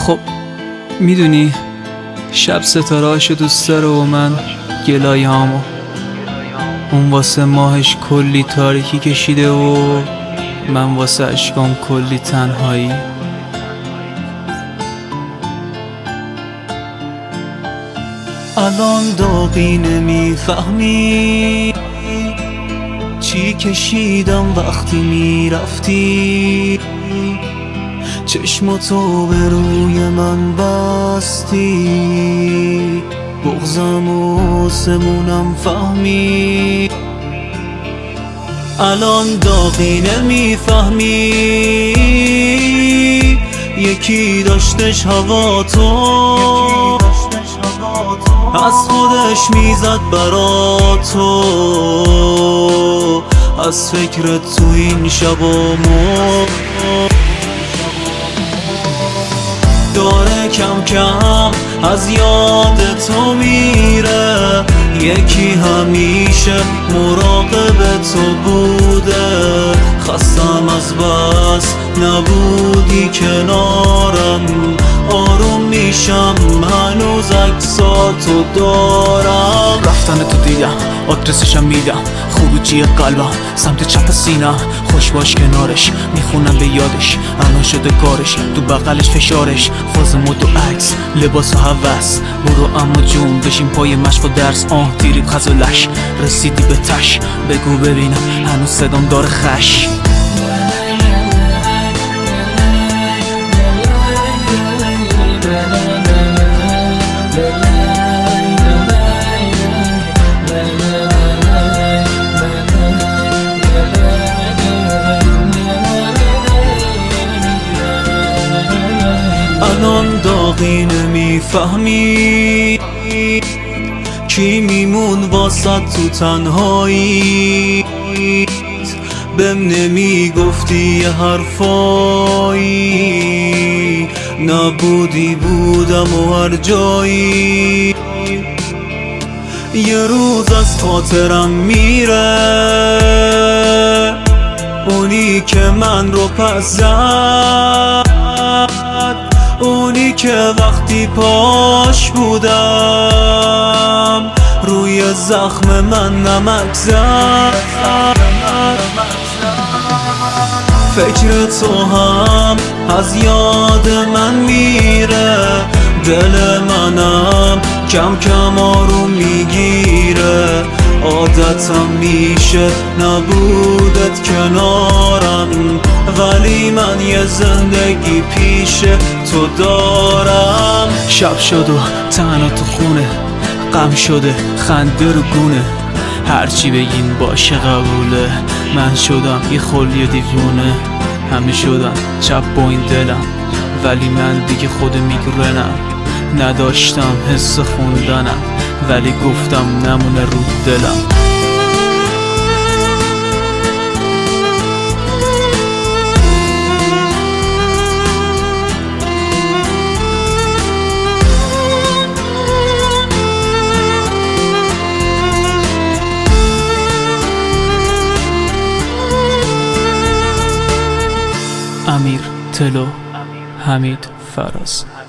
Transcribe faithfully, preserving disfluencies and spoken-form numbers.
خب میدونی شب ستارهاشو دوست داره و من گلایه‌هامو. اون واسه ماهش کلی تاریکی کشیده و من واسه اشکام کلی تنهایی. الان داغی نمیفهمی چی کشیدم وقتی میرفتی، چشماتو به روی من بستی، بغضم و سمونم فهمی. الان داغی نمیفهمی یکی داشتش هوا تو، از خودش میزد برا تو، از فکرت تو این شب و مو داره کم کم از یاد تو میره. یکی همیشه مراقب تو بوده، خستم از بس نبودی کنارم، آروم میشم هنوز عکساتو دارم. رفتن تو دیدم آدرسشم میدم، خروجی قلبم سمت چپ سینم، خوش باش کنارش میخونم به یادش، الان شده کارش تو بغلش فشارش، فاز مد و عکس لباس و هوس. برو اما جون بشین پای مشق و درس، آه تیری خزولش رسیدی به تش، بگو ببینم هنوز صدام داره خش. الان داغی نمیفهمی کی میمون واسد تو تنهایی، بهم نمیگفتی یه حرفایی، نبودی بودم و هر جایی. یه روز از خاطرم میره اونی که من رو پس زد، اونی که وقتی پاش بودم روی زخم من نمک زد. فکر تو هم از یاد من میره، دل منم کم کم آروم میگیره، عادتم میشه نبودت کنارم، ولی من یه زندگی پیش تو دارم. شب شد و تنها تو خونه، غم شده خنده رو گونه، هرچی بگین باشه قبوله، من شدم یه خلی دیوونه. همه شدن چپ با این دلم، ولی من دیگه خود میگرنم، نداشتم حس خوندنم ولی گفتم نمونه رو دلم. امیر تلو، حمید فراز.